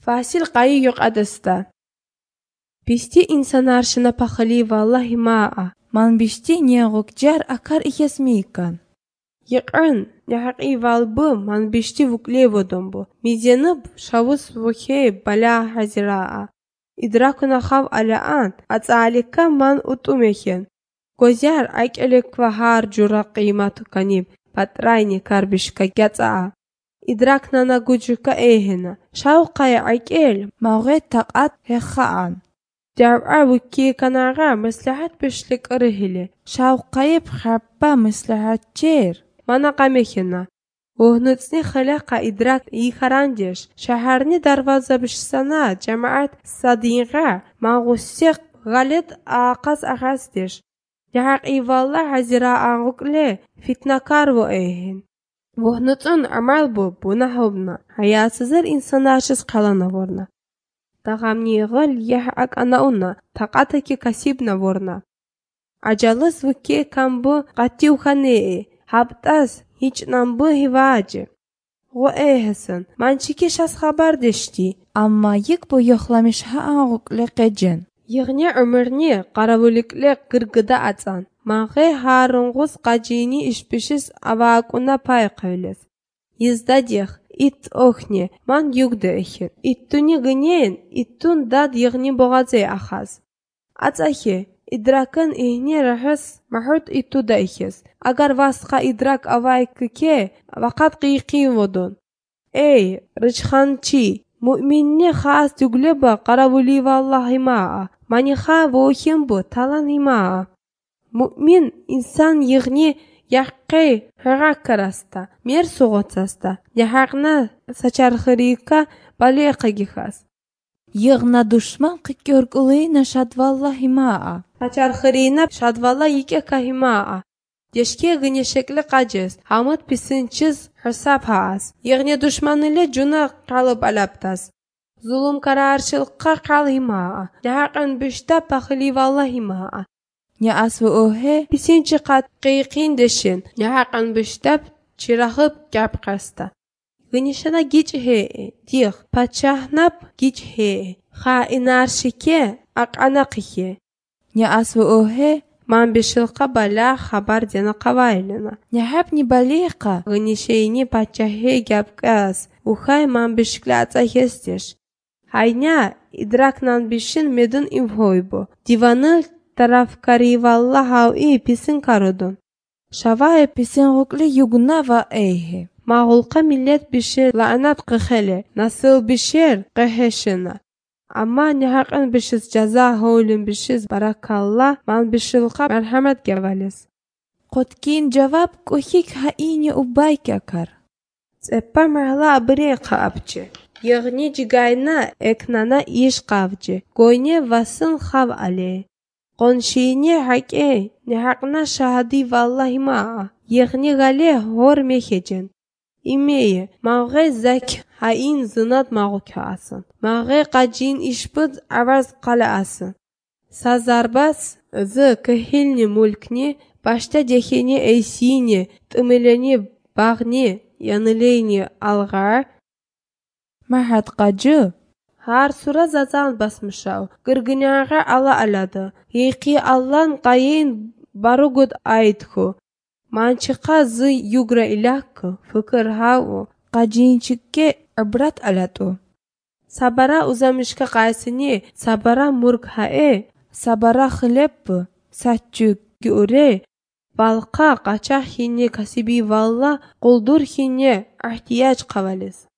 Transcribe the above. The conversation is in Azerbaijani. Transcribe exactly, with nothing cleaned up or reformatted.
Фасил qayı yok adasta. Писти инсанаршина пахали валлахи маа. Ман бишти негокжар акар ихесмикан. Яқан яқи валбу ман бишти вуклеводомбу. Мизенб шавус вухе бала хазираа. Идракуна хав алаан ацалика ман утумехен. Гозяр айкелеква хар жура қимату каниб. Патрайни карбишка гяцаа. Идракнана гуджука эхена. Шауқай айкел мауғе тақат хехаан. Дярар вуки канага маслихат бишлик арихили. Шауқайып хаппа маслихатчер. Мана камехена. Огнуцни халаqa идрак ихарандеш. Шахарни дарваза бишсана джамаат садинга мағусиқ галит ақас ақастеш. Яқи валла хазира аңғукле фитнакар во эхин. Огнуцун амал бу буна хобна. Хаятсызыр инсанашыз қалана ворна. Тағамни ғыл ях ак анауна тақатаки касибна ворна. Аджалыс вуки камбу қатиухане хаптас hiç nambu hivacı. O ehsen. Mançiki şas haber deşti. Amma yik bu yoxlamış ha ağıqlı qecen. Yığne ömürni qaravulikli qırgıda atsan. Mağı harunğuz qacini işbişiz avakuna pay qavles. Yizda diyx. İt oxni. Man yugda ehin. İttuni gıneyin. İttun dad yığni boğazay axaz. Atsahi. İdrakın ihni rahis mahut itu da ihiz. Agar vasqa idrak avay kike vaqat qiqin vodun. Ey rıçxançi müminni khas dügleba qaravuli vallahi maa. Mani kha vohim bu talan himaa. Mümin insan yığni yaqqi haqarasta. Mer soğotsasta. Yahaqna saçarxirika baliqa gihas. Yığna düşman qikörgüleyna şadvallahi maa. Saçarxirina şadvalla yike kahimaa. Deşke gıne şekli qaciz. Hamut pisinçiz hesap haas. Yığne düşmanıyla cuna qalıp alaptas. Zulum kararçılıqqa qalhimaa. Yahaqan bişta paxili vallahi maa. Ne asvı ohe? Pisinçi qat qiqin deşin. Yahaqan bişta çirahıp gapqasta. Gınişana giç he. Diyx. Paçahnap giç he. Xainarşike aqanaqike. Ne asvı ohe? Man bişilqa bala xabar dena qavaylina. Ne hapni baliqa? Gınişeyni paçahe gapqas. Uxay man bişikli atsa hesteş. Hayna idraknan bişin medun imhoybu. Divanıl tarafkari valla havi pisin karudun. Şavay pisin hukli yuguna va eyhe. Mağulqa millet bişir laanat qıxeli. Nasıl bişir qıheşina. Amma nihaqan bişiz caza hoğlun bişiz barakallah man bişilqa merhamet gevaliz. Qotkin cevap kuhik haini ubay kakar. Tsepa mahla abri qaabci. Yığni cigayna eknana iş qavci. Goyne vasın xav ale. Qonşini haqe nihaqna şahadi vallahi maa. Yığni gale hor mehecen. İmeye mağğe zek hain zınat mağuk asın. Mağğe qacin işbud avaz qala asın. Sazarbas zı kahilni mulkni başta dehini eysini tımileni bağni yanıleyni algar. Mahat qacı. Har sura zazan basmışav. Gırgınağa ala aladı. Yeki Allah'ın qayin barugud aytku. Mançıqa zı yugra ilakı. Fıkır havu. Qajinçikke ibrat alatu. Sabara uzamışka qaysini. Sabara murg hae. Sabara xilep. Satçuk göre. Balqa qaçaq hine kasibi valla. Quldur hine ihtiyaç qavaliz.